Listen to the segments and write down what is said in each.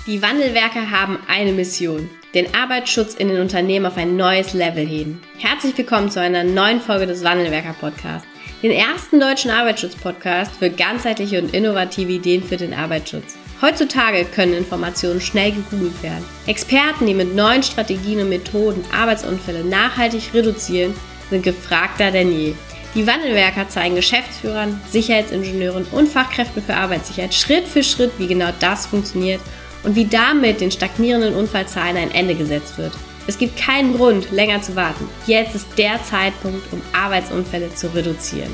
Die Wandelwerker haben eine Mission: den Arbeitsschutz in den Unternehmen auf ein neues Level heben. Herzlich willkommen zu einer neuen Folge des Wandelwerker-Podcasts, den ersten deutschen Arbeitsschutz-Podcast für ganzheitliche und innovative Ideen für den Arbeitsschutz. Heutzutage können Informationen schnell gegoogelt werden. Experten, die mit neuen Strategien und Methoden Arbeitsunfälle nachhaltig reduzieren, sind gefragter denn je. Die Wandelwerker zeigen Geschäftsführern, Sicherheitsingenieuren und Fachkräften für Arbeitssicherheit Schritt für Schritt, wie genau das funktioniert und wie damit den stagnierenden Unfallzahlen ein Ende gesetzt wird. Es gibt keinen Grund, länger zu warten. Jetzt ist der Zeitpunkt, um Arbeitsunfälle zu reduzieren.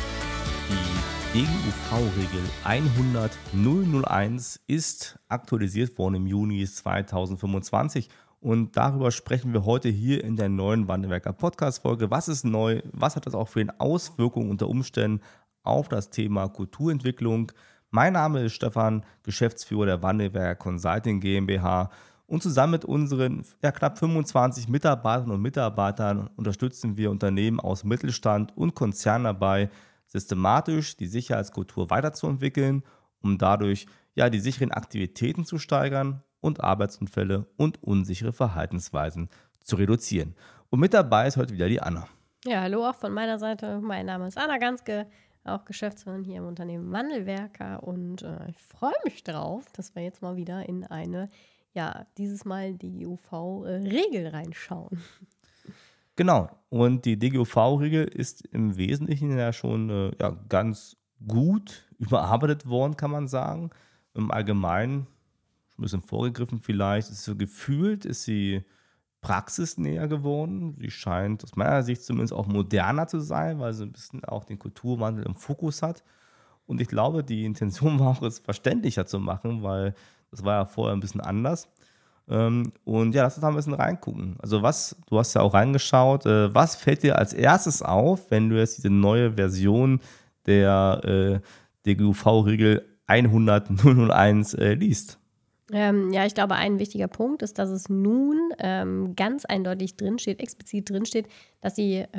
Die DGUV-Regel 100.001 ist aktualisiert worden im Juni 2025 und darüber sprechen wir heute hier in der neuen Wandelwerker Podcast-Folge. Was ist neu? Was hat das auch für eine Auswirkung unter Umständen auf das Thema Kulturentwicklung? Mein Name ist Stefan, Geschäftsführer der Wandelwerker Consulting GmbH und zusammen mit unseren knapp 25 Mitarbeiterinnen und Mitarbeitern unterstützen wir Unternehmen aus Mittelstand und Konzernen dabei, systematisch die Sicherheitskultur weiterzuentwickeln, um dadurch die sicheren Aktivitäten zu steigern und Arbeitsunfälle und unsichere Verhaltensweisen zu reduzieren. Und mit dabei ist heute wieder die Anna. Ja, hallo auch von meiner Seite. Mein Name ist Anna Ganske, auch Geschäftsführerin hier im Unternehmen Wandelwerker und ich freue mich drauf, dass wir jetzt mal wieder in eine, dieses Mal die DGUV-Regel reinschauen. Genau, und die DGUV-Regel ist im Wesentlichen ja schon ganz gut überarbeitet worden, kann man sagen. Im Allgemeinen, ein bisschen vorgegriffen vielleicht, ist so gefühlt, ist sie praxisnäher geworden. Sie scheint aus meiner Sicht zumindest auch moderner zu sein, weil sie ein bisschen auch den Kulturwandel im Fokus hat. Und ich glaube, die Intention war auch, es verständlicher zu machen, weil das war ja vorher ein bisschen anders. Und lass uns da ein bisschen reingucken. Also du hast ja auch reingeschaut, was fällt dir als erstes auf, wenn du jetzt diese neue Version der DGUV-Regel 100.001 liest? Ich glaube, ein wichtiger Punkt ist, dass es nun ganz eindeutig explizit drinsteht, dass die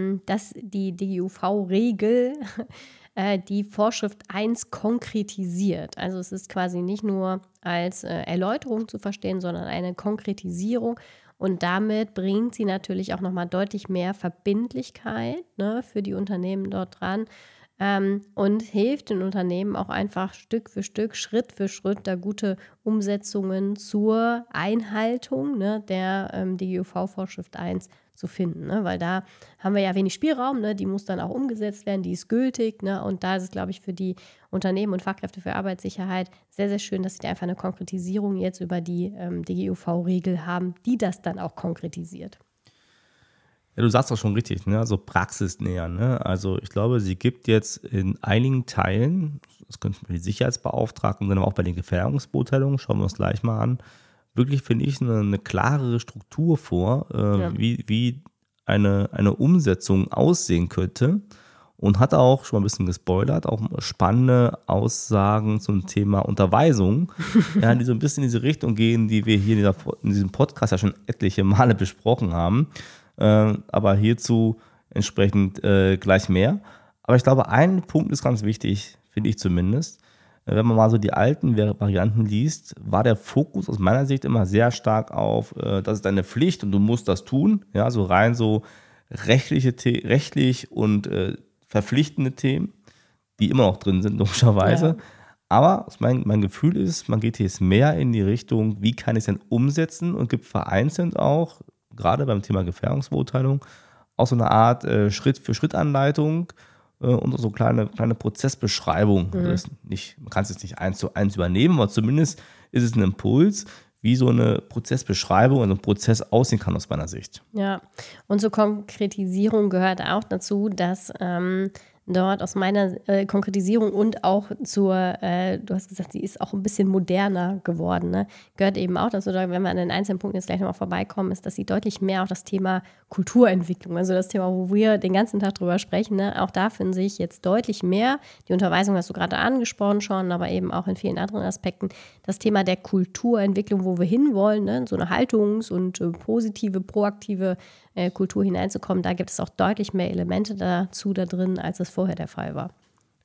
DGUV-Regel die Vorschrift 1 konkretisiert. Also es ist quasi nicht nur als Erläuterung zu verstehen, sondern eine Konkretisierung. Und damit bringt sie natürlich auch nochmal deutlich mehr Verbindlichkeit für die Unternehmen dort dran. Und hilft den Unternehmen auch einfach Stück für Stück, Schritt für Schritt da gute Umsetzungen zur Einhaltung der DGUV-Vorschrift 1 zu finden. Weil da haben wir ja wenig Spielraum, die muss dann auch umgesetzt werden, die ist gültig. Und da ist es, glaube ich, für die Unternehmen und Fachkräfte für Arbeitssicherheit sehr, sehr schön, dass sie da einfach eine Konkretisierung jetzt über die DGUV-Regel haben, die das dann auch konkretisiert. Ja, du sagst auch schon richtig, also praxisnäher. Also ich glaube, sie gibt jetzt in einigen Teilen, das könnte die Sicherheitsbeauftragten sein, aber auch bei den Gefährdungsbeurteilungen, schauen wir uns gleich mal an, wirklich, finde ich, eine klarere Struktur vor, wie eine Umsetzung aussehen könnte. Und hat auch schon mal ein bisschen gespoilert, auch spannende Aussagen zum Thema Unterweisung, die so ein bisschen in diese Richtung gehen, die wir hier in diesem Podcast ja schon etliche Male besprochen haben. Aber hierzu entsprechend gleich mehr. Aber ich glaube, ein Punkt ist ganz wichtig, finde ich zumindest. Wenn man mal so die alten Varianten liest, war der Fokus aus meiner Sicht immer sehr stark auf, das ist deine Pflicht und du musst das tun. Ja, so rein so rechtlich und verpflichtende Themen, die immer noch drin sind, logischerweise. Ja. Aber mein Gefühl ist, man geht jetzt mehr in die Richtung, wie kann ich es denn umsetzen und gibt vereinzelt auch, gerade beim Thema Gefährdungsbeurteilung, auch so eine Art Schritt-für-Schritt-Anleitung und so kleine Prozessbeschreibung. Mhm. Also man kann es jetzt nicht 1:1 übernehmen, aber zumindest ist es ein Impuls, wie so eine Prozessbeschreibung und ein Prozess aussehen kann aus meiner Sicht. Ja, und zur Konkretisierung gehört auch dazu, dass dort aus meiner Konkretisierung und auch du hast gesagt, sie ist auch ein bisschen moderner geworden, gehört eben auch dazu, wenn wir an den einzelnen Punkten jetzt gleich nochmal vorbeikommen, ist, dass sie deutlich mehr auch das Thema Kulturentwicklung, also das Thema, wo wir den ganzen Tag drüber sprechen, auch da finden sich jetzt deutlich mehr, die Unterweisung hast du gerade angesprochen schon, aber eben auch in vielen anderen Aspekten, das Thema der Kulturentwicklung, wo wir hinwollen, so eine haltungs- und positive, proaktive Kultur hineinzukommen, da gibt es auch deutlich mehr Elemente dazu da drin, als es vorher der Fall war.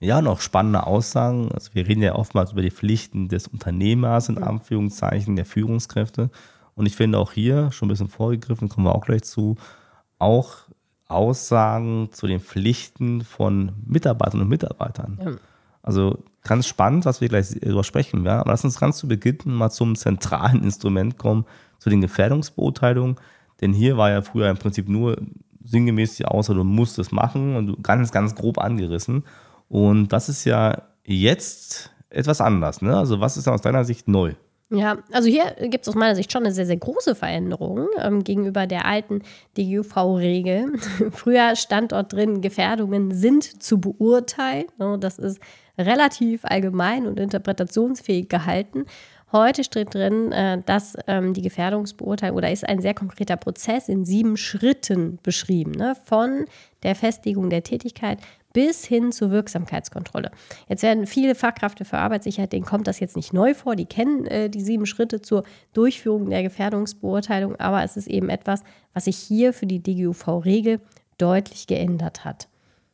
Ja, noch spannende Aussagen. Also wir reden ja oftmals über die Pflichten des Unternehmers, in Anführungszeichen, der Führungskräfte. Und ich finde auch hier, schon ein bisschen vorgegriffen, kommen wir auch gleich zu, auch Aussagen zu den Pflichten von Mitarbeitern und Mitarbeitern. Ja. Also ganz spannend, was wir gleich darüber sprechen werden. Aber lass uns ganz zu Beginn mal zum zentralen Instrument kommen, zu den Gefährdungsbeurteilungen. Denn hier war ja früher im Prinzip nur sinngemäß die Aussage, du musst es machen und ganz, ganz grob angerissen. Und das ist ja jetzt etwas anders, ne? Also was ist aus deiner Sicht neu? Ja, also hier gibt es aus meiner Sicht schon eine sehr, sehr große Veränderung gegenüber der alten DGUV-Regel. Früher stand dort drin, Gefährdungen sind zu beurteilen. Das ist relativ allgemein und interpretationsfähig gehalten. Heute steht drin, dass die Gefährdungsbeurteilung oder ist ein sehr konkreter Prozess in 7 Schritten beschrieben, ne? Von der Festlegung der Tätigkeit bis hin zur Wirksamkeitskontrolle. Jetzt werden viele Fachkräfte für Arbeitssicherheit, denen kommt das jetzt nicht neu vor, die kennen die 7 Schritte zur Durchführung der Gefährdungsbeurteilung, aber es ist eben etwas, was sich hier für die DGUV-Regel deutlich geändert hat.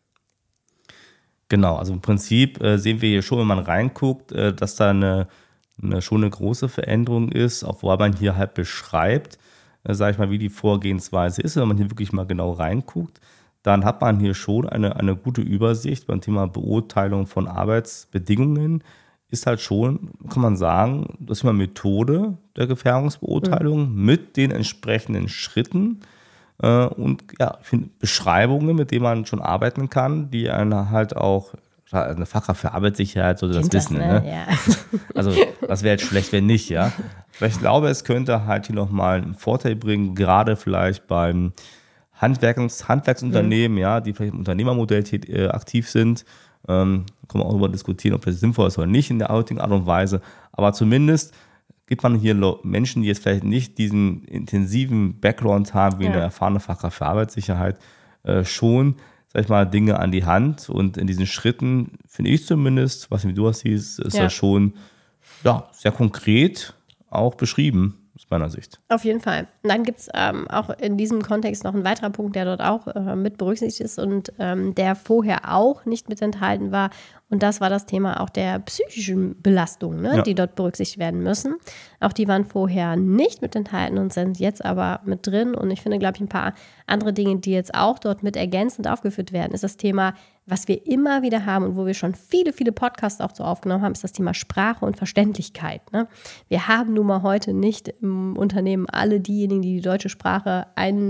Genau, also im Prinzip sehen wir hier schon, wenn man reinguckt, dass da schon eine große Veränderung ist, auch wobei man hier halt beschreibt, sage ich mal, wie die Vorgehensweise ist. Wenn man hier wirklich mal genau reinguckt, dann hat man hier schon eine gute Übersicht beim Thema Beurteilung von Arbeitsbedingungen. Ist halt schon, kann man sagen, das ist eine Methode der Gefährdungsbeurteilung mit den entsprechenden Schritten und ja, Beschreibungen, mit denen man schon arbeiten kann, die einen halt auch, eine Fachkraft für Arbeitssicherheit sollte das wissen. Ne? Ja. Also das wäre jetzt schlecht, wenn nicht, ja. Aber ich glaube, es könnte halt hier nochmal einen Vorteil bringen, gerade vielleicht beim Handwerksunternehmen, ja, die vielleicht im Unternehmermodell aktiv sind. Können wir auch darüber diskutieren, ob das sinnvoll ist oder nicht in der heutigen Art und Weise. Aber zumindest gibt man hier Menschen, die jetzt vielleicht nicht diesen intensiven Background haben, wie eine erfahrene Fachkraft für Arbeitssicherheit, schon, sag ich mal, Dinge an die Hand. Und in diesen Schritten, finde ich zumindest, was wie du das siehst, ist das schon sehr konkret auch beschrieben. Aus meiner Sicht. Auf jeden Fall. Und dann gibt es auch in diesem Kontext noch einen weiteren Punkt, der dort auch mit berücksichtigt ist und der vorher auch nicht mit enthalten war. Und das war das Thema auch der psychischen Belastung, ne, die dort berücksichtigt werden müssen. Auch die waren vorher nicht mit enthalten und sind jetzt aber mit drin. Und ich finde, glaube ich, ein paar andere Dinge, die jetzt auch dort mit ergänzend aufgeführt werden, ist das Thema, was wir immer wieder haben und wo wir schon viele, viele Podcasts auch so aufgenommen haben, ist das Thema Sprache und Verständlichkeit. Ne? Wir haben nun mal heute nicht im Unternehmen alle diejenigen, die deutsche Sprache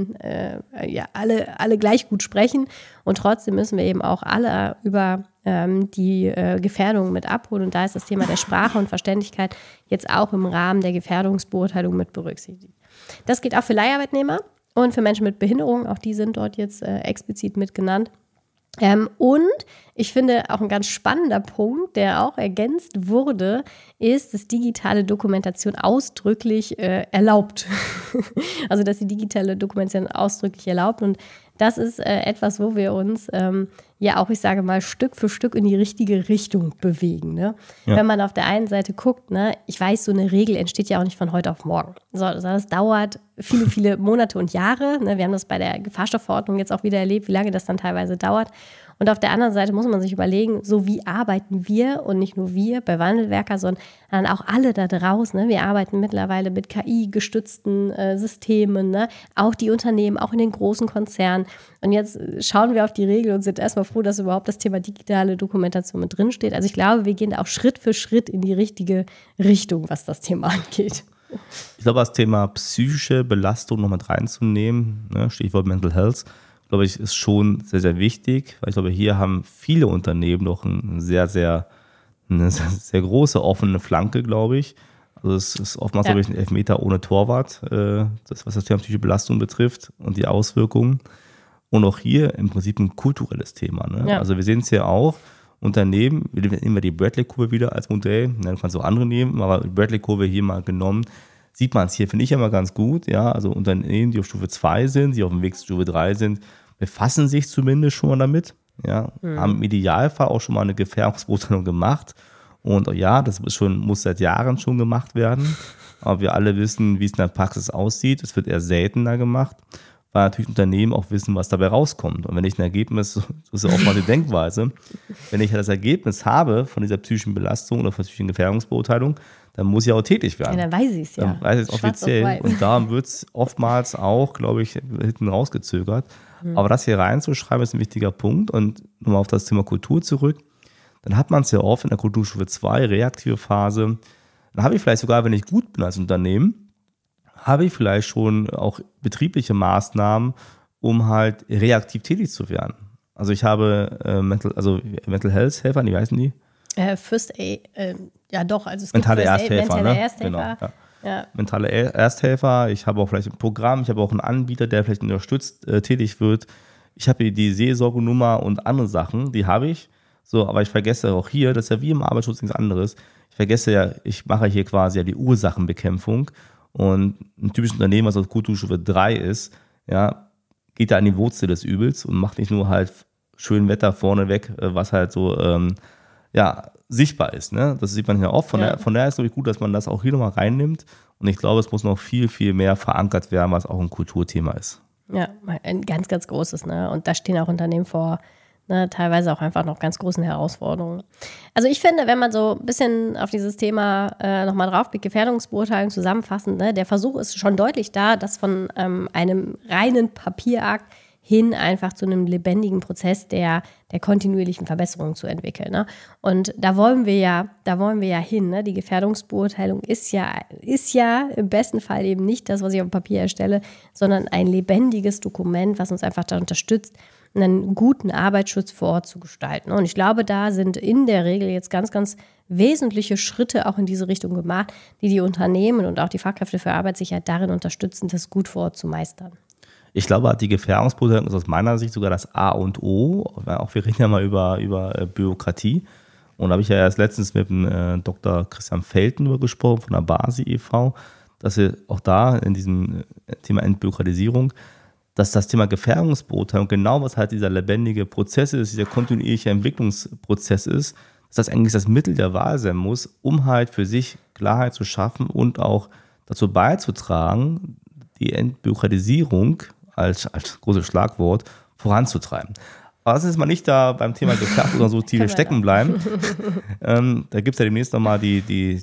alle gleich gut sprechen. Und trotzdem müssen wir eben auch alle über die Gefährdung mit abholen. Und da ist das Thema der Sprache und Verständlichkeit jetzt auch im Rahmen der Gefährdungsbeurteilung mit berücksichtigt. Das gilt auch für Leiharbeitnehmer und für Menschen mit Behinderung. Auch die sind dort jetzt explizit mit genannt. Und ich finde auch ein ganz spannender Punkt, der auch ergänzt wurde, ist, dass digitale Dokumentation ausdrücklich erlaubt. Also, dass die digitale Dokumentation ausdrücklich erlaubt. Und das ist etwas, wo wir uns auch, ich sage mal, Stück für Stück in die richtige Richtung bewegen. Ne? Ja. Wenn man auf der einen Seite guckt, ne, ich weiß, so eine Regel entsteht ja auch nicht von heute auf morgen. Das dauert viele, viele Monate und Jahre. Ne? Wir haben das bei der Gefahrstoffverordnung jetzt auch wieder erlebt, wie lange das dann teilweise dauert. Und auf der anderen Seite muss man sich überlegen, so wie arbeiten wir und nicht nur wir bei Wandelwerker, sondern auch alle da draußen. Ne? Wir arbeiten mittlerweile mit KI-gestützten Systemen, ne? Auch die Unternehmen, auch in den großen Konzernen. Und jetzt schauen wir auf die Regel und sind erstmal froh, dass überhaupt das Thema digitale Dokumentation mit drin steht. Also ich glaube, wir gehen auch Schritt für Schritt in die richtige Richtung, was das Thema angeht. Ich glaube, das Thema psychische Belastung noch mit reinzunehmen, ne? Stichwort Mental Health, glaube ich, ist schon sehr, sehr wichtig, weil ich glaube, hier haben viele Unternehmen noch eine sehr große offene Flanke, glaube ich. Also es ist oftmals, glaube ich, ein Elfmeter ohne Torwart, was das Thema psychische Belastung betrifft und die Auswirkungen. Und auch hier im Prinzip ein kulturelles Thema. Ne? Ja. Also wir sehen es hier auch, Unternehmen, wir nehmen wir die Bradley-Kurve wieder als Modell, du kannst auch andere nehmen, aber die Bradley-Kurve hier mal genommen, sieht man es hier, finde ich immer ganz gut. Ja? Also Unternehmen, die auf Stufe 2 sind, die auf dem Weg zu Stufe 3 sind, befassen sich zumindest schon mal damit, ja? Haben im Idealfall auch schon mal eine Gefährdungsbeurteilung gemacht. Und ja, das muss seit Jahren schon gemacht werden. Aber wir alle wissen, wie es in der Praxis aussieht. Es wird eher seltener gemacht. weil natürlich Unternehmen auch wissen, was dabei rauskommt. Und wenn ich ein Ergebnis, so ist ja auch mal die Denkweise, wenn ich das Ergebnis habe von dieser psychischen Belastung oder von psychischen Gefährdungsbeurteilung, dann muss ich auch tätig werden. Ja, dann weiß ich es ja. Dann weiß ich es offiziell. Und da wird es oftmals auch, glaube ich, hinten rausgezögert. Aber das hier reinzuschreiben, ist ein wichtiger Punkt. Und nochmal auf das Thema Kultur zurück. Dann hat man es ja oft in der Kulturstufe 2, reaktive Phase. Dann habe ich vielleicht sogar, wenn ich gut bin als Unternehmen, habe ich vielleicht schon auch betriebliche Maßnahmen, um halt reaktiv tätig zu werden. Also ich habe Mental Health Helfer, wie heißen die? First Aid, ja doch, also es mentale gibt First Ersthelfer, Aid, ne? Ersthelfer. Genau, Ja. Mentale Ersthelfer, ich habe auch vielleicht ein Programm, ich habe auch einen Anbieter, der vielleicht unterstützt tätig wird. Ich habe die Seelsorgenummer und andere Sachen, die habe ich. So, aber ich vergesse auch hier, das ist ja wie im Arbeitsschutz nichts anderes. Ich vergesse ja, ich mache hier quasi ja die Ursachenbekämpfung. Und ein typisches Unternehmen, was auf Kulturstufe 3 ist, ja, geht da an die Wurzel des Übels und macht nicht nur halt schön Wetter vorneweg, was halt so sichtbar ist. Ne? Das sieht man ja oft. Von daher ist es, glaube ich, gut, dass man das auch hier nochmal reinnimmt. Und ich glaube, es muss noch viel, viel mehr verankert werden, was auch ein Kulturthema ist. Ja, ein ganz, ganz großes. Ne? Und da stehen auch Unternehmen vor, ne, teilweise auch einfach noch ganz großen Herausforderungen. Also ich finde, wenn man so ein bisschen auf dieses Thema nochmal draufblickt, Gefährdungsbeurteilung zusammenfassend, ne, der Versuch ist schon deutlich da, das von einem reinen Papierakt hin einfach zu einem lebendigen Prozess der kontinuierlichen Verbesserung zu entwickeln. Ne? Und da wollen wir ja hin. Ne? Die Gefährdungsbeurteilung ist ja im besten Fall eben nicht das, was ich auf dem Papier erstelle, sondern ein lebendiges Dokument, was uns einfach da unterstützt, einen guten Arbeitsschutz vor Ort zu gestalten. Und ich glaube, da sind in der Regel jetzt ganz, ganz wesentliche Schritte auch in diese Richtung gemacht, die Unternehmen und auch die Fachkräfte für Arbeitssicherheit darin unterstützen, das gut vor Ort zu meistern. Ich glaube, die Gefährdungsbeurteilung ist aus meiner Sicht sogar das A und O. Auch wir reden ja mal über Bürokratie. Und da habe ich ja erst letztens mit dem Dr. Christian Felten darüber gesprochen von der BASI e.V., dass wir auch da in diesem Thema Entbürokratisierung, dass das Thema Gefährdungsbeurteilung genau was halt dieser lebendige Prozess ist, dieser kontinuierliche Entwicklungsprozess ist, dass das eigentlich das Mittel der Wahl sein muss, um halt für sich Klarheit zu schaffen und auch dazu beizutragen, die Entbürokratisierung als großes Schlagwort voranzutreiben. Aber lass uns mal nicht da beim Thema Gefährdung oder so tief stecken bleiben. Da gibt es ja demnächst nochmal die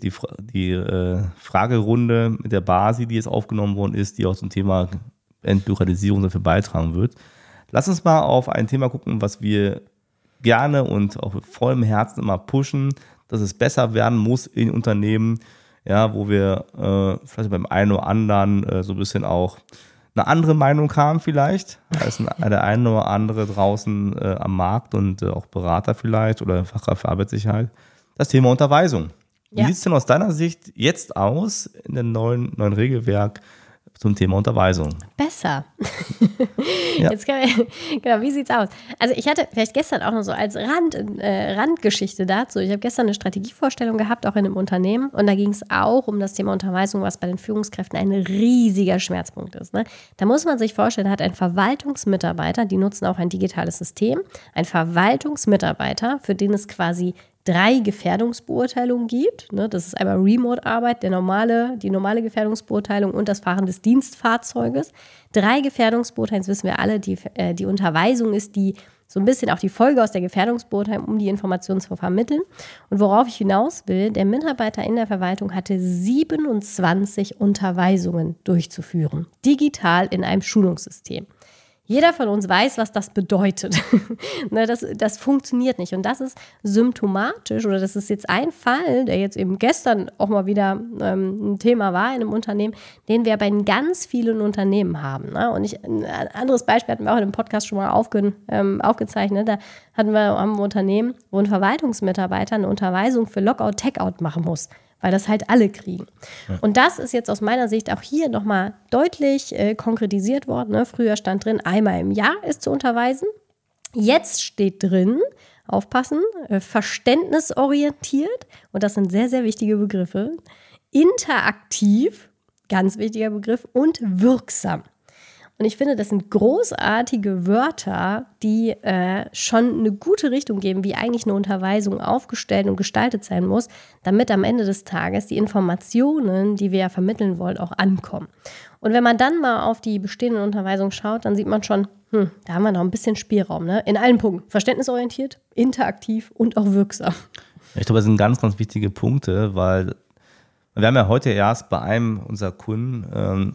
Fragerunde mit der BASI, die jetzt aufgenommen worden ist, die auch zum Thema Entbürokratisierung dafür beitragen wird. Lass uns mal auf ein Thema gucken, was wir gerne und auch mit vollem Herzen immer pushen, dass es besser werden muss in Unternehmen, ja, wo wir vielleicht beim einen oder anderen so ein bisschen auch eine andere Meinung haben vielleicht, als der eine oder andere draußen am Markt und auch Berater vielleicht oder Fachkraft für Arbeitssicherheit. Das Thema Unterweisung. Wie sieht es denn aus deiner Sicht jetzt aus in dem neuen Regelwerk zum Thema Unterweisung? Besser. Ja. Jetzt genau, wie sieht's aus? Also ich hatte vielleicht gestern auch noch so als Randgeschichte dazu, ich habe gestern eine Strategievorstellung gehabt, auch in einem Unternehmen, und da ging es auch um das Thema Unterweisung, was bei den Führungskräften ein riesiger Schmerzpunkt ist. Ne? Da muss man sich vorstellen, hat ein Verwaltungsmitarbeiter, die nutzen auch ein digitales System, ein Verwaltungsmitarbeiter, für den es quasi 3 Gefährdungsbeurteilungen gibt. Ne? Das ist einmal Remote-Arbeit, die normale Gefährdungsbeurteilung und das Fahren des Dienstfahrzeuges. 3 Gefährdungsbeurteilungen, das wissen wir alle, die Unterweisung ist die so ein bisschen auch die Folge aus der Gefährdungsbeurteilung, um die Informationen zu vermitteln. Und worauf ich hinaus will, der Mitarbeiter in der Verwaltung hatte 27 Unterweisungen durchzuführen, digital in einem Schulungssystem. Jeder von uns weiß, was das bedeutet. Das funktioniert nicht. Und das ist symptomatisch, oder das ist jetzt ein Fall, der jetzt eben gestern auch mal wieder ein Thema war in einem Unternehmen, den wir bei ganz vielen Unternehmen haben. Ne? Und ein anderes Beispiel hatten wir auch in dem Podcast schon mal aufgezeichnet. Da haben wir ein Unternehmen, wo ein Verwaltungsmitarbeiter eine Unterweisung für Lockout-Tagout machen muss, weil das halt alle kriegen. Ja. Und das ist jetzt aus meiner Sicht auch hier nochmal deutlich konkretisiert worden. Ne? Früher stand drin, einmal im Jahr ist zu unterweisen. Jetzt steht drin, aufpassen, verständnisorientiert, und das sind sehr, sehr wichtige Begriffe, interaktiv, ganz wichtiger Begriff, und wirksam. Und ich finde, das sind großartige Wörter, die schon eine gute Richtung geben, wie eigentlich eine Unterweisung aufgestellt und gestaltet sein muss, damit am Ende des Tages die Informationen, die wir ja vermitteln wollen, auch ankommen. Und wenn man dann mal auf die bestehenden Unterweisungen schaut, dann sieht man schon, da haben wir noch ein bisschen Spielraum, ne? In allen Punkten. Verständnisorientiert, interaktiv und auch wirksam. Ich glaube, das sind ganz, ganz wichtige Punkte, weil wir haben ja heute erst bei einem unserer Kunden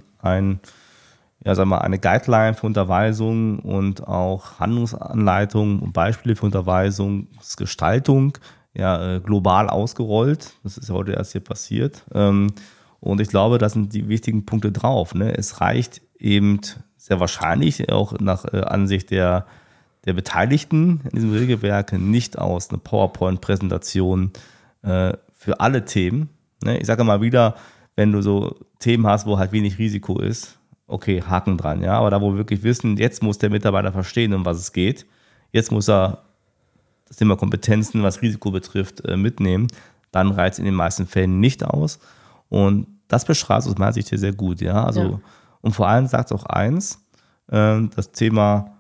eine Guideline für Unterweisung und auch Handlungsanleitungen und Beispiele für Unterweisungsgestaltung global ausgerollt. Das ist ja heute erst hier passiert. Und ich glaube, da sind die wichtigen Punkte drauf. Ne? Es reicht eben sehr wahrscheinlich auch nach Ansicht der Beteiligten in diesem Regelwerk nicht aus, eine PowerPoint-Präsentation für alle Themen. Ne? Ich sage mal wieder, wenn du so Themen hast, wo halt wenig Risiko ist, okay, Haken dran, ja. Aber da, wo wir wirklich wissen, jetzt muss der Mitarbeiter verstehen, um was es geht. Jetzt muss er das Thema Kompetenzen, was Risiko betrifft, mitnehmen. Dann reicht es in den meisten Fällen nicht aus. Und das beschreibt aus meiner Sicht hier sehr gut, ja. Also, und vor allem sagt es auch eins, das Thema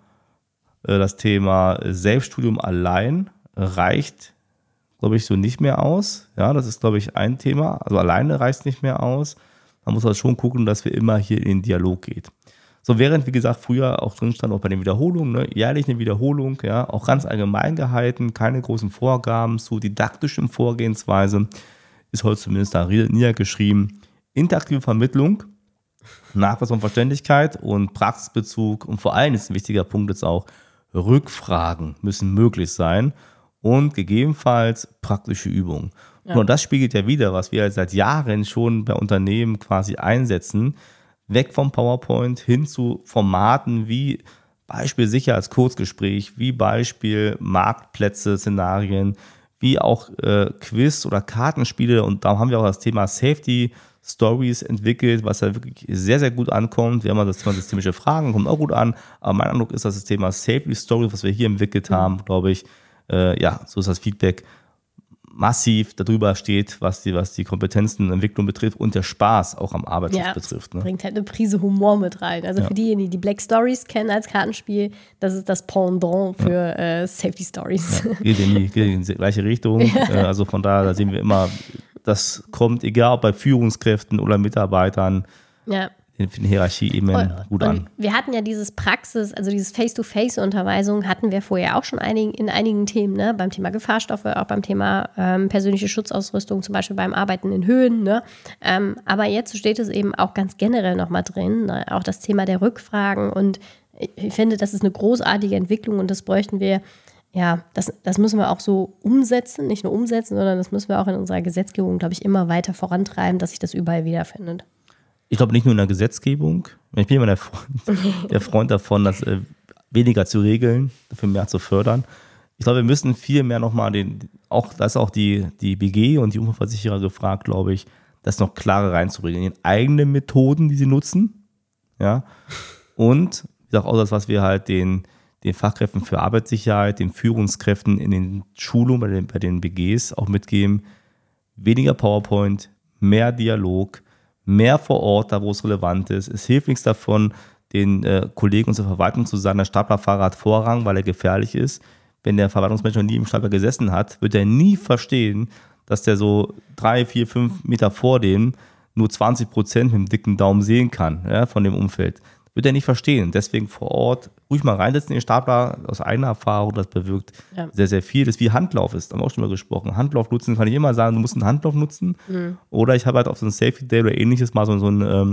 Selbststudium allein reicht, glaube ich, so nicht mehr aus. Ja, das ist, glaube ich, ein Thema. Also alleine reicht es nicht mehr aus. Man muss halt schon gucken, dass wir immer hier in den Dialog gehen. So, während, wie gesagt, früher auch drin stand, auch bei den Wiederholungen, ne, jährlich eine Wiederholung, ja, auch ganz allgemein gehalten, keine großen Vorgaben zu didaktischen Vorgehensweise, ist heute zumindest da niedergeschrieben. Interaktive Vermittlung, Nachweis von Verständlichkeit und Praxisbezug und vor allem ist ein wichtiger Punkt jetzt auch, Rückfragen müssen möglich sein und gegebenenfalls praktische Übungen. Ja. Und das spiegelt ja wieder, was wir seit Jahren schon bei Unternehmen quasi einsetzen, weg vom PowerPoint hin zu Formaten wie Beispiel Sicherheitskurzgespräch, wie Beispiel Marktplätze, Szenarien, wie auch Quiz oder Kartenspiele. Und da haben wir auch das Thema Safety Stories entwickelt, was ja wirklich sehr, sehr gut ankommt. Wir haben das Thema systemische Fragen, kommt auch gut an. Aber mein Eindruck ist, dass das Thema Safety Stories, was wir hier entwickelt haben, glaube ich, so ist das Feedback, massiv darüber steht, was die Kompetenzen, Entwicklung betrifft und der Spaß auch am Arbeitsschutz betrifft. Ne? Bringt halt eine Prise Humor mit rein. Also für diejenigen, die Black Stories kennen als Kartenspiel, das ist das Pendant für Safety Stories. Ja, geht in die gleiche Richtung. Also von daher, da sehen wir immer, das kommt, egal ob bei Führungskräften oder Mitarbeitern, in Hierarchieebenen gut an. Wir hatten ja dieses Face-to-Face-Unterweisung hatten wir vorher auch schon in einigen Themen, ne? Beim Thema Gefahrstoffe, auch beim Thema persönliche Schutzausrüstung, zum Beispiel beim Arbeiten in Höhen. Ne? Aber jetzt steht es eben auch ganz generell nochmal drin, ne? Auch das Thema der Rückfragen und ich finde, das ist eine großartige Entwicklung und das bräuchten wir, das müssen wir auch so umsetzen, nicht nur umsetzen, sondern das müssen wir auch in unserer Gesetzgebung, glaube ich, immer weiter vorantreiben, dass sich das überall wiederfindet. Ich glaube nicht nur in der Gesetzgebung. Ich bin immer der Freund davon, das weniger zu regeln, dafür mehr zu fördern. Ich glaube, wir müssen viel mehr nochmal da ist auch die BG und die Unfallversicherer gefragt, glaube ich, das noch klarer reinzubringen. In eigene Methoden, die sie nutzen. Ja. Und wie gesagt, auch das, was wir halt den Fachkräften für Arbeitssicherheit, den Führungskräften in den Schulungen bei den BGs auch mitgeben. Weniger PowerPoint, mehr Dialog, mehr vor Ort, da wo es relevant ist. Es hilft nichts davon, den Kollegen unserer Verwaltung zu sagen, der Staplerfahrer hat Vorrang, weil er gefährlich ist. Wenn der Verwaltungsmensch noch nie im Stapler gesessen hat, wird er nie verstehen, dass der so 3, 4, 5 Meter vor dem nur 20% mit dem dicken Daumen sehen kann, von dem Umfeld. Wird er nicht verstehen. Deswegen vor Ort ruhig mal reinsetzen in den Stapler, aus eigener Erfahrung, das bewirkt sehr, sehr viel. Das ist wie Handlauf ist, haben wir auch schon mal gesprochen. Handlauf nutzen, kann ich immer sagen, du musst einen Handlauf nutzen. Oder ich habe halt auf so einen Safety Day oder ähnliches mal so einen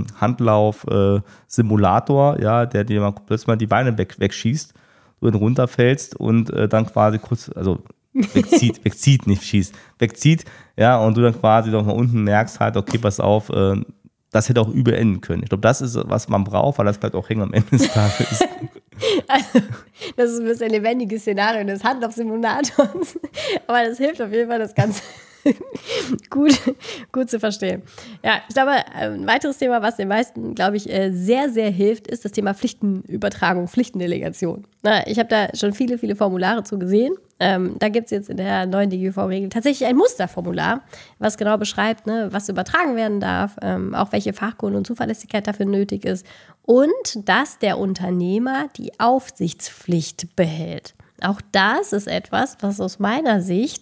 Handlauf-Simulator, der dir mal plötzlich mal die Beine wegschießt, du dann runterfällst und dann quasi kurz, also wegzieht, nicht schießt, wegzieht, und du dann quasi noch mal unten merkst halt, okay, pass auf, das hätte auch übel enden können. Ich glaube, das ist, was man braucht, weil das bleibt auch hängen am Ende des Tages. Also, das ist ein bisschen ein lebendiges Szenario des Handlauf-Simulators. Aber das hilft auf jeden Fall, das Ganze Gut zu verstehen. Ja, ich glaube, ein weiteres Thema, was den meisten, glaube ich, sehr, sehr hilft, ist das Thema Pflichtenübertragung, Pflichtendelegation. Ich habe da schon viele, viele Formulare zu gesehen. Da gibt es jetzt in der neuen DGUV-Regel tatsächlich ein Musterformular, was genau beschreibt, was übertragen werden darf, auch welche Fachkunde und Zuverlässigkeit dafür nötig ist und dass der Unternehmer die Aufsichtspflicht behält. Auch das ist etwas, was aus meiner Sicht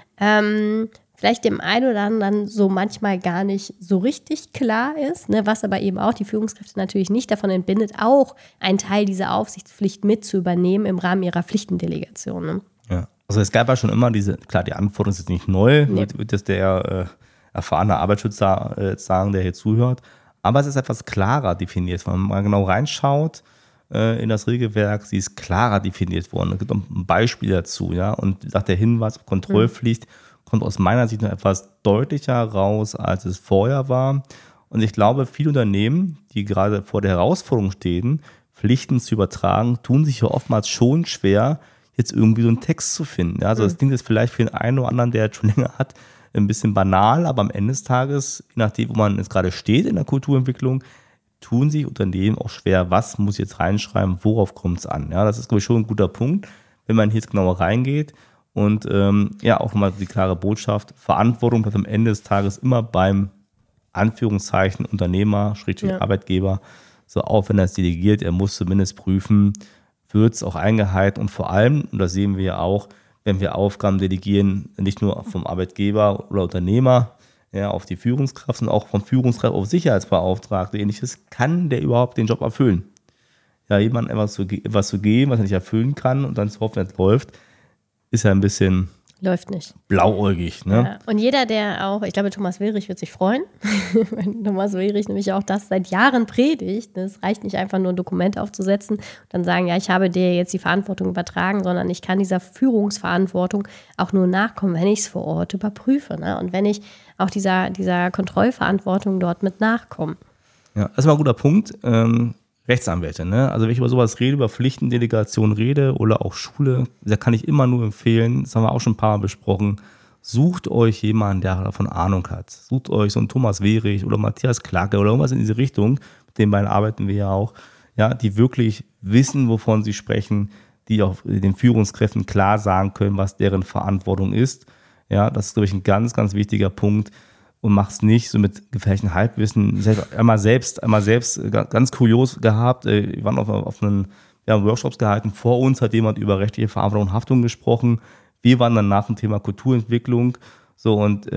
vielleicht dem einen oder anderen so manchmal gar nicht so richtig klar ist, was aber eben auch die Führungskräfte natürlich nicht davon entbindet, auch einen Teil dieser Aufsichtspflicht mit zu übernehmen im Rahmen ihrer Pflichtendelegation. Ne? Ja, also es gab ja schon immer die Anforderung ist jetzt nicht neu, wird das der erfahrene Arbeitsschützer sagen, der hier zuhört, aber es ist etwas klarer definiert, wenn man mal genau reinschaut in das Regelwerk, sie ist klarer definiert worden. Es gibt auch ein Beispiel dazu, ja, und sagt der Hinweis auf Kontrollpflicht kommt aus meiner Sicht noch etwas deutlicher raus, als es vorher war. Und ich glaube, viele Unternehmen, die gerade vor der Herausforderung stehen, Pflichten zu übertragen, tun sich ja oftmals schon schwer, jetzt irgendwie so einen Text zu finden. Ja, also das klingt jetzt vielleicht für den einen oder anderen, der jetzt schon länger hat, ein bisschen banal, aber am Ende des Tages, je nachdem, wo man jetzt gerade steht in der Kulturentwicklung, tun sich Unternehmen auch schwer, was muss ich jetzt reinschreiben, worauf kommt es an. Ja, das ist, glaube ich, schon ein guter Punkt, wenn man hier jetzt genauer reingeht. Und auch nochmal die klare Botschaft, Verantwortung bleibt am Ende des Tages immer beim Anführungszeichen Unternehmer, Arbeitgeber, so auch wenn er es delegiert, er muss zumindest prüfen, wird es auch eingehalten und vor allem, und das sehen wir ja auch, wenn wir Aufgaben delegieren, nicht nur vom Arbeitgeber oder Unternehmer auf die Führungskraft, sondern auch vom Führungskraft auf Sicherheitsbeauftragte, ähnliches, kann der überhaupt den Job erfüllen? Ja, jemandem etwas zu geben, was er nicht erfüllen kann und dann zu hoffen, es läuft, ist ja ein bisschen läuft nicht. Blauäugig. Ne? Ja. Und jeder, der auch, ich glaube, Thomas Wehrich wird sich freuen, wenn Thomas Wehrich nämlich auch das seit Jahren predigt. Es reicht nicht einfach nur ein Dokument aufzusetzen und dann sagen, ja, ich habe dir jetzt die Verantwortung übertragen, sondern ich kann dieser Führungsverantwortung auch nur nachkommen, wenn ich es vor Ort überprüfe. Ne? Und wenn ich auch dieser Kontrollverantwortung dort mit nachkomme. Ja, das ist mal ein guter Punkt. Rechtsanwälte, ne? Also wenn ich über sowas rede, über Pflichtendelegation rede oder auch Schule, da kann ich immer nur empfehlen, das haben wir auch schon ein paar Mal besprochen, sucht euch jemanden, der davon Ahnung hat. Sucht euch so einen Thomas Wehrich oder Matthias Klacke oder irgendwas in diese Richtung, mit den beiden arbeiten wir ja auch, ja, die wirklich wissen, wovon sie sprechen, die auch den Führungskräften klar sagen können, was deren Verantwortung ist. Ja, das ist, glaube ich, ein ganz, ganz wichtiger Punkt. Und mach's nicht so mit gefährlichem Halbwissen. Einmal selbst ganz kurios gehabt. Wir waren auf einen Workshops gehalten. Vor uns hat jemand über rechtliche Verantwortung und Haftung gesprochen. Wir waren dann nach dem Thema Kulturentwicklung. So und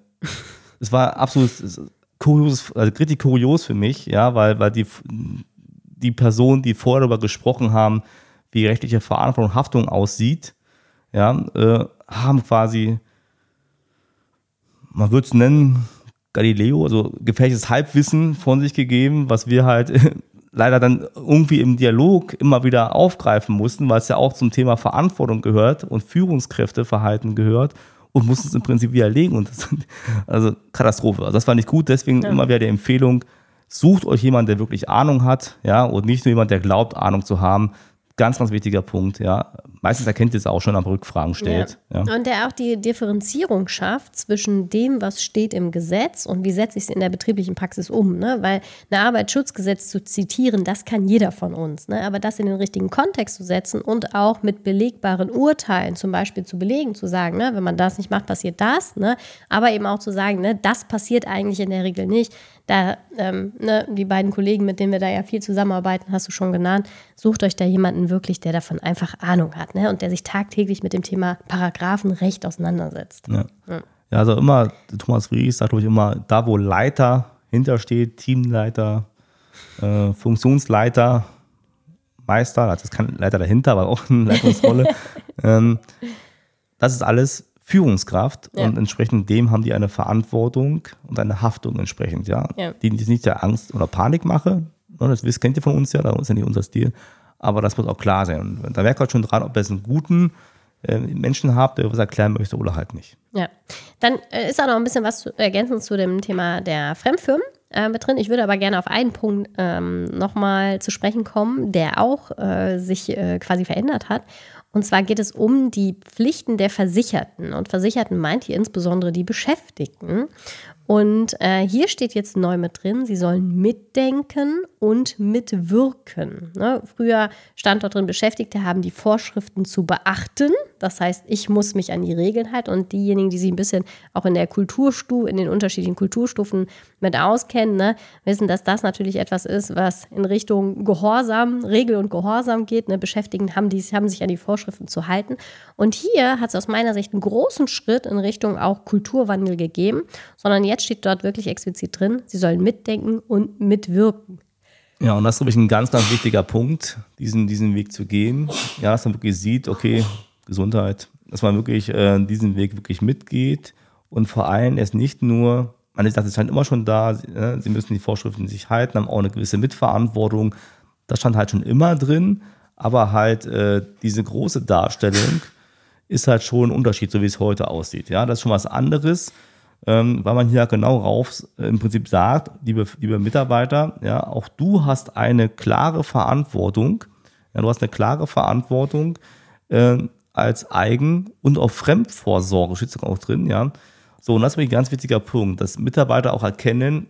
es war absolut kurios, also richtig kurios für mich, ja, weil die Personen, die vorher darüber gesprochen haben, wie rechtliche Verantwortung und Haftung aussieht, ja, haben quasi, man würde es nennen, Galileo, also gefährliches Halbwissen von sich gegeben, was wir halt leider dann irgendwie im Dialog immer wieder aufgreifen mussten, weil es ja auch zum Thema Verantwortung gehört und Führungskräfteverhalten gehört und mussten es im Prinzip widerlegen. Und das, also Katastrophe. Also das war nicht gut, deswegen immer wieder die Empfehlung, sucht euch jemanden, der wirklich Ahnung hat, ja, und nicht nur jemand, der glaubt, Ahnung zu haben. Ganz, ganz wichtiger Punkt, ja. Meistens erkennt ihr es auch schon, am Rückfragen stellt. Ja. Ja. Und der auch die Differenzierung schafft zwischen dem, was steht im Gesetz und wie setze ich es in der betrieblichen Praxis um. Ne? Weil ein Arbeitsschutzgesetz zu zitieren, das kann jeder von uns. Ne? Aber das in den richtigen Kontext zu setzen und auch mit belegbaren Urteilen zum Beispiel zu belegen, zu sagen, ne, wenn man das nicht macht, passiert das. Ne? Aber eben auch zu sagen, ne, das passiert eigentlich in der Regel nicht. Da, die beiden Kollegen, mit denen wir da ja viel zusammenarbeiten, hast du schon genannt, sucht euch da jemanden wirklich, der davon einfach Ahnung hat, ne? Und der sich tagtäglich mit dem Thema Paragraphenrecht auseinandersetzt. Ja, also immer, Thomas Wehrich sagt, glaube ich, immer, da wo Leiter hintersteht, Teamleiter, Funktionsleiter, Meister, also ist kein Leiter dahinter, aber auch eine Leitungsrolle, das ist alles Führungskraft und entsprechend dem haben die eine Verantwortung und eine Haftung entsprechend, die nicht der Angst oder Panik mache, das kennt ihr von uns ja, das ist ja nicht unser Stil, aber das muss auch klar sein. Und da merkt man schon dran, ob ihr einen guten Menschen habt, der was erklären möchte oder halt nicht. Ja, dann ist auch noch ein bisschen was ergänzend zu dem Thema der Fremdfirmen mit drin. Ich würde aber gerne auf einen Punkt nochmal zu sprechen kommen, der auch sich quasi verändert hat. Und zwar geht es um die Pflichten der Versicherten. Und Versicherten meint hier insbesondere die Beschäftigten. Und hier steht jetzt neu mit drin, sie sollen mitdenken und mitwirken. Ne? Früher stand dort drin, Beschäftigte haben die Vorschriften zu beachten. Das heißt, ich muss mich an die Regeln halten. Und diejenigen, die sich ein bisschen auch in den unterschiedlichen Kulturstufen mit auskennen, ne, wissen, dass das natürlich etwas ist, was in Richtung Gehorsam, Regel und Gehorsam geht. Ne? Beschäftigten haben sich an die Vorschriften zu halten. Und hier hat es aus meiner Sicht einen großen Schritt in Richtung auch Kulturwandel gegeben, sondern jetzt steht dort wirklich explizit drin, sie sollen mitdenken und mitwirken. Ja, und das ist, glaube ich, ein ganz, ganz wichtiger Punkt, diesen Weg zu gehen. Ja, dass man wirklich sieht, okay, Gesundheit, dass man wirklich diesen Weg wirklich mitgeht und vor allem es nicht nur, man sagt, es stand immer schon da, sie müssen die Vorschriften sich halten, haben auch eine gewisse Mitverantwortung. Das stand halt schon immer drin, aber halt diese große Darstellung ist halt schon ein Unterschied, so wie es heute aussieht. Ja, das ist schon was anderes. Weil man hier genau rauf im Prinzip sagt, liebe Mitarbeiter, ja, auch du hast eine klare Verantwortung, ja, du hast eine klare Verantwortung als Eigen- und auch Fremdvorsorge, steht sogar auch drin, ja. So, und das ist ein ganz wichtiger Punkt, dass Mitarbeiter auch erkennen,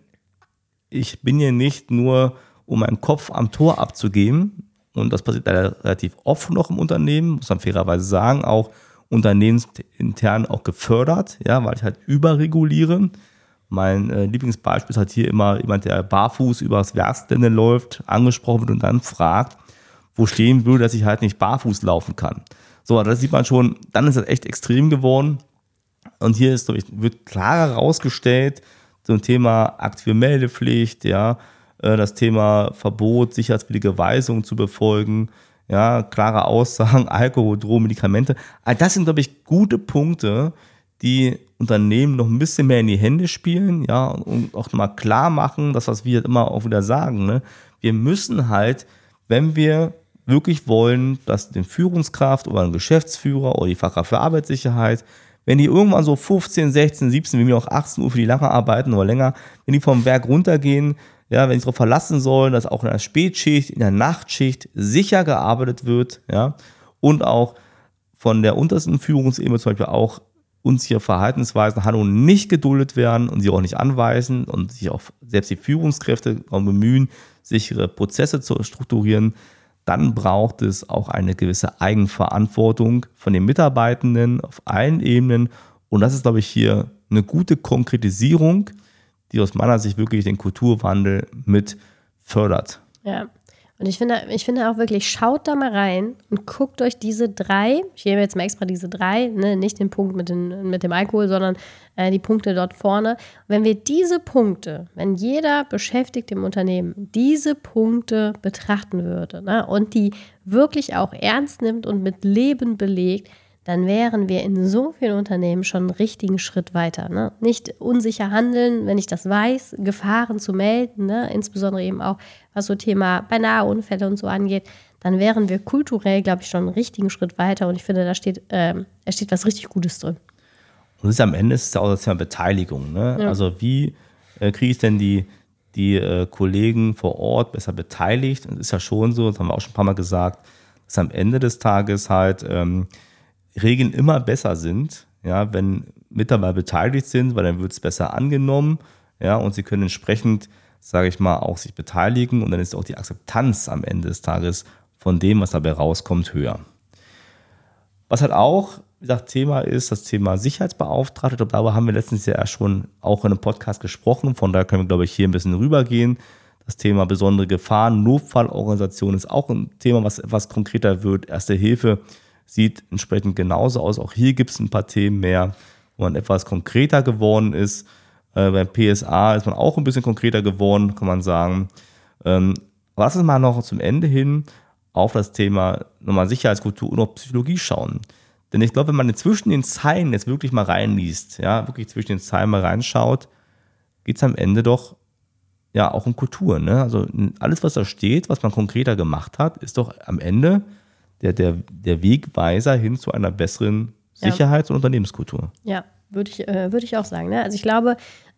ich bin hier nicht nur, um meinen Kopf am Tor abzugeben, und das passiert leider relativ oft noch im Unternehmen, muss man fairerweise sagen, auch unternehmensintern auch gefördert, ja, weil ich halt überreguliere. Mein Lieblingsbeispiel ist halt hier immer jemand, der barfuß übers Werksgelände läuft, angesprochen wird und dann fragt, wo stehen würde, dass ich halt nicht barfuß laufen kann. So, das sieht man schon, dann ist das echt extrem geworden. Und hier ist, wird klarer herausgestellt, so ein Thema aktive Meldepflicht, ja, das Thema Verbot, sicherheitswillige Weisungen zu befolgen, ja, klare Aussagen, Alkohol, Drogen, Medikamente. All das sind, glaube ich, gute Punkte, die Unternehmen noch ein bisschen mehr in die Hände spielen, ja, und auch mal klar machen, das, was wir halt immer auch wieder sagen, ne? Wir müssen halt, wenn wir wirklich wollen, dass den Führungskraft oder ein Geschäftsführer oder die Fachkraft für Arbeitssicherheit, wenn die irgendwann so 15, 16, 17, wie mir auch 18 Uhr für die lange arbeiten oder länger, wenn die vom Werk runtergehen, ja, wenn sie darauf verlassen sollen, dass auch in der Spätschicht, in der Nachtschicht sicher gearbeitet wird, ja, und auch von der untersten Führungsebene zum Beispiel auch unsichere Verhaltensweisen Handlungen nicht geduldet werden und sie auch nicht anweisen und sich auch selbst die Führungskräfte darum bemühen, sichere Prozesse zu strukturieren, dann braucht es auch eine gewisse Eigenverantwortung von den Mitarbeitenden auf allen Ebenen. Und das ist, glaube ich, hier eine gute Konkretisierung, die aus meiner Sicht wirklich den Kulturwandel mit fördert. Ja, und ich finde auch wirklich, schaut da mal rein und guckt euch diese 3, ich nehme jetzt mal extra diese 3, ne, nicht den Punkt mit dem Alkohol, sondern die Punkte dort vorne. Wenn wir diese Punkte, wenn jeder Beschäftigte im Unternehmen diese Punkte betrachten würde, ne, und die wirklich auch ernst nimmt und mit Leben belegt, dann wären wir in so vielen Unternehmen schon einen richtigen Schritt weiter. Ne? Nicht unsicher handeln, wenn ich das weiß, Gefahren zu melden, ne? Insbesondere eben auch, was so Thema beinahe Unfälle und so angeht, dann wären wir kulturell, glaube ich, schon einen richtigen Schritt weiter. Und ich finde, da steht was richtig Gutes drin. Und das ist am Ende auch das Thema Beteiligung. Ne? Ja. Also wie kriege ich denn die Kollegen vor Ort besser beteiligt? Und es ist ja schon so, das haben wir auch schon ein paar Mal gesagt, dass am Ende des Tages halt Regeln immer besser sind, ja, wenn Mitarbeiter beteiligt sind, weil dann wird es besser angenommen, ja, und sie können entsprechend, sage ich mal, auch sich beteiligen und dann ist auch die Akzeptanz am Ende des Tages von dem, was dabei rauskommt, höher. Was halt auch, wie gesagt, Thema ist, das Thema Sicherheitsbeauftragte. Ich glaube, darüber haben wir letztens ja schon auch in einem Podcast gesprochen, von daher können wir, glaube ich, hier ein bisschen rübergehen. Das Thema besondere Gefahren, Notfallorganisation ist auch ein Thema, was etwas konkreter wird. Erste Hilfe sieht entsprechend genauso aus. Auch hier gibt es ein paar Themen mehr, wo man etwas konkreter geworden ist. Beim PSA ist man auch ein bisschen konkreter geworden, kann man sagen. Lass uns mal noch zum Ende hin auf das Thema nochmal Sicherheitskultur und auch Psychologie schauen. Denn ich glaube, wenn man zwischen den Zeilen jetzt wirklich mal reinliest, ja, wirklich zwischen den Zeilen mal reinschaut, geht es am Ende doch ja auch um Kultur. Ne? Also alles, was da steht, was man konkreter gemacht hat, ist doch am Ende der Wegweiser hin zu einer besseren Sicherheits- und Unternehmenskultur. Ja, würde ich auch sagen. Ne? Also ich glaube,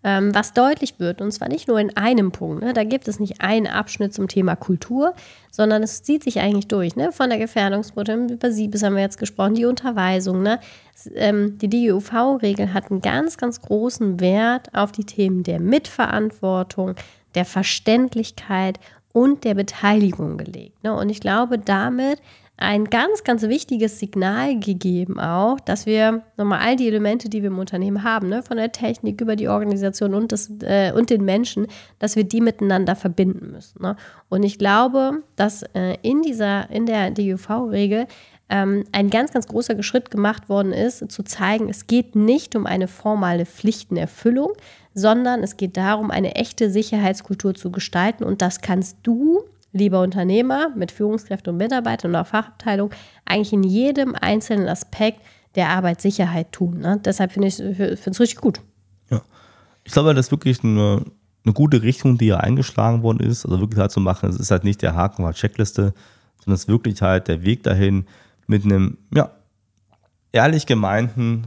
was deutlich wird, und zwar nicht nur in einem Punkt. Ne? Da gibt es nicht einen Abschnitt zum Thema Kultur, sondern es zieht sich eigentlich durch. Ne? Von der Gefährdungsbeurteilung über SIBIS haben wir jetzt gesprochen, die Unterweisung. Ne? Die DGUV-Regel hat einen ganz, ganz großen Wert auf die Themen der Mitverantwortung, der Verständlichkeit und der Beteiligung gelegt. Ne? Und ich glaube, damit ein ganz, ganz wichtiges Signal gegeben auch, dass wir nochmal all die Elemente, die wir im Unternehmen haben, ne, von der Technik über die Organisation und den Menschen, dass wir die miteinander verbinden müssen. Ne? Und ich glaube, dass in der DGUV-Regel ein ganz, ganz großer Schritt gemacht worden ist, zu zeigen, es geht nicht um eine formale Pflichtenerfüllung, sondern es geht darum, eine echte Sicherheitskultur zu gestalten. Und das kannst du, lieber Unternehmer, mit Führungskräften und Mitarbeitern und auch Fachabteilung, eigentlich in jedem einzelnen Aspekt der Arbeitssicherheit tun. Ne? Deshalb finde ich es richtig gut. Ja, ich glaube, das ist wirklich eine gute Richtung, die ja eingeschlagen worden ist. Also wirklich halt zu machen, es ist halt nicht der Haken oder Checkliste, sondern es ist wirklich halt der Weg dahin mit einem ehrlich gemeinten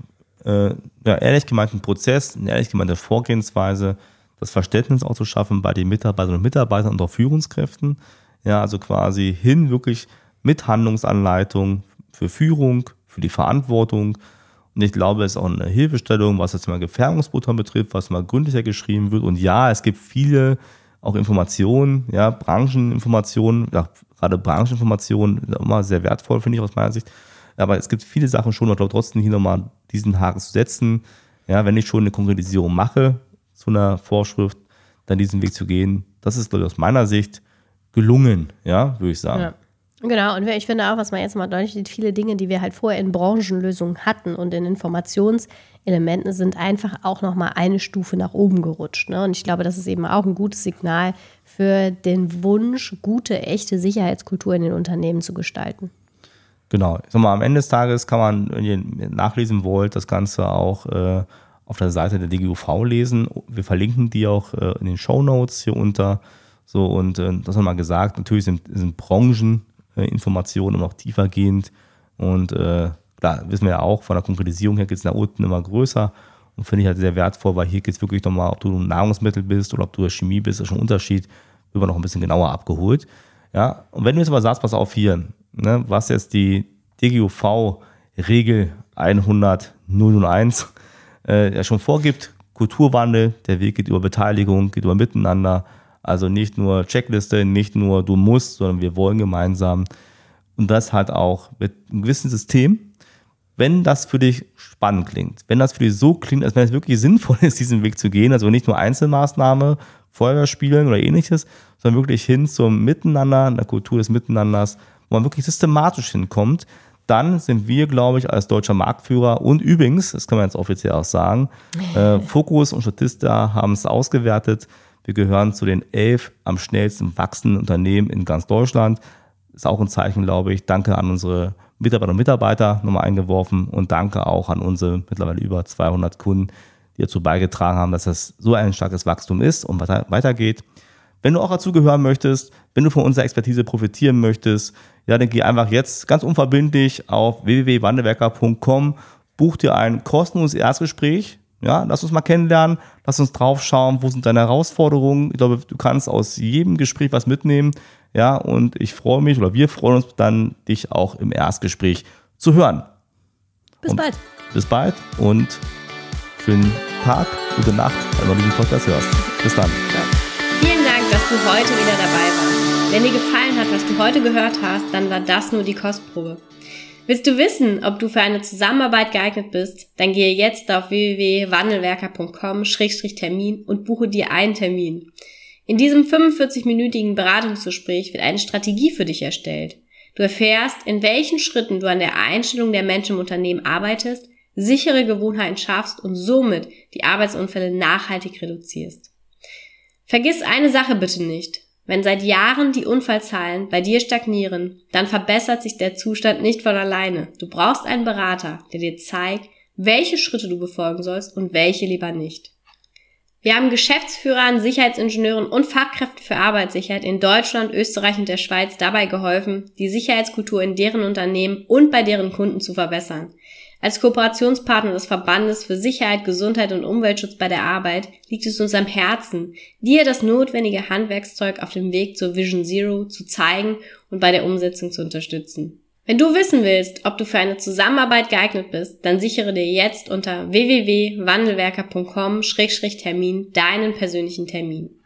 Prozess, eine ehrlich gemeinte Vorgehensweise, das Verständnis auch zu schaffen bei den Mitarbeiterinnen und Mitarbeitern und auch Führungskräften. Ja, also quasi hin wirklich mit Handlungsanleitung für Führung, für die Verantwortung. Und ich glaube, es ist auch eine Hilfestellung, was jetzt mal Gefährdungsbeurteilung betrifft, was mal gründlicher geschrieben wird. Und ja, es gibt viele auch Informationen, ja, Brancheninformationen, ja, gerade Brancheninformationen, immer sehr wertvoll, finde ich aus meiner Sicht. Aber es gibt viele Sachen schon, aber trotzdem hier nochmal diesen Haken zu setzen. Ja, wenn ich schon eine Konkretisierung mache zu einer Vorschrift, dann diesen Weg zu gehen, das ist, glaube ich, aus meiner Sicht gelungen, ja, würde ich sagen. Ja. Genau, und ich finde auch, was man jetzt mal deutlich sieht, viele Dinge, die wir halt vorher in Branchenlösungen hatten und in Informationselementen, sind einfach auch nochmal eine Stufe nach oben gerutscht. Ne? Und ich glaube, das ist eben auch ein gutes Signal für den Wunsch, gute, echte Sicherheitskultur in den Unternehmen zu gestalten. Genau, ich sag mal, am Ende des Tages kann man, wenn ihr nachlesen wollt, das Ganze auch auf der Seite der DGUV lesen. Wir verlinken die auch in den Shownotes hier unter. So, und das haben wir mal gesagt, natürlich sind Brancheninformationen immer noch tiefergehend. Und klar, wissen wir ja auch, von der Konkretisierung her geht es nach unten immer größer. Und finde ich halt sehr wertvoll, weil hier geht es wirklich nochmal, ob du ein Nahrungsmittel bist oder ob du Chemie bist, ist schon ein Unterschied. Wird man noch ein bisschen genauer abgeholt. Ja, und wenn du jetzt aber sagst, pass auf hier, ne, was jetzt die DGUV-Regel 100.001 ja schon vorgibt, Kulturwandel, der Weg geht über Beteiligung, geht über Miteinander, also nicht nur Checkliste, nicht nur du musst, sondern wir wollen gemeinsam und das halt auch mit einem gewissen System. Wenn das für dich spannend klingt, wenn das für dich so klingt, als wenn es wirklich sinnvoll ist, diesen Weg zu gehen, also nicht nur Einzelmaßnahme, Feuerwehr spielen oder ähnliches, sondern wirklich hin zum Miteinander, einer Kultur des Miteinanders, wo man wirklich systematisch hinkommt, dann sind wir, glaube ich, als deutscher Marktführer und übrigens, das kann man jetzt offiziell auch sagen, Focus und Statista haben es ausgewertet. Wir gehören zu den 11 am schnellsten wachsenden Unternehmen in ganz Deutschland. Ist auch ein Zeichen, glaube ich. Danke an unsere Mitarbeiterinnen und Mitarbeiter nochmal eingeworfen und danke auch an unsere mittlerweile über 200 Kunden, die dazu beigetragen haben, dass das so ein starkes Wachstum ist und weitergeht. Wenn du auch dazu gehören möchtest, wenn du von unserer Expertise profitieren möchtest, ja, dann geh einfach jetzt ganz unverbindlich auf www.wandelwerker.com, buch dir ein kostenloses Erstgespräch. Ja, lass uns mal kennenlernen, lass uns drauf schauen, wo sind deine Herausforderungen. Ich glaube, du kannst aus jedem Gespräch was mitnehmen. Ja, und ich freue mich oder wir freuen uns dann, dich auch im Erstgespräch zu hören. Bis bald. Bis bald und schönen Tag, gute Nacht, wenn du diesen Podcast hörst. Bis dann. Ja. Vielen Dank, dass du heute wieder dabei warst. Wenn dir gefallen hat, was du heute gehört hast, dann war das nur die Kostprobe. Willst du wissen, ob du für eine Zusammenarbeit geeignet bist? Dann gehe jetzt auf www.wandelwerker.com/Termin und buche dir einen Termin. In diesem 45-minütigen Beratungsgespräch wird eine Strategie für dich erstellt. Du erfährst, in welchen Schritten du an der Einstellung der Menschen im Unternehmen arbeitest, sichere Gewohnheiten schaffst und somit die Arbeitsunfälle nachhaltig reduzierst. Vergiss eine Sache bitte nicht. Wenn seit Jahren die Unfallzahlen bei dir stagnieren, dann verbessert sich der Zustand nicht von alleine. Du brauchst einen Berater, der dir zeigt, welche Schritte du befolgen sollst und welche lieber nicht. Wir haben Geschäftsführern, Sicherheitsingenieuren und Fachkräften für Arbeitssicherheit in Deutschland, Österreich und der Schweiz dabei geholfen, die Sicherheitskultur in deren Unternehmen und bei deren Kunden zu verbessern. Als Kooperationspartner des Verbandes für Sicherheit, Gesundheit und Umweltschutz bei der Arbeit liegt es uns am Herzen, dir das notwendige Handwerkszeug auf dem Weg zur Vision Zero zu zeigen und bei der Umsetzung zu unterstützen. Wenn du wissen willst, ob du für eine Zusammenarbeit geeignet bist, dann sichere dir jetzt unter www.wandelwerker.com/Termin deinen persönlichen Termin.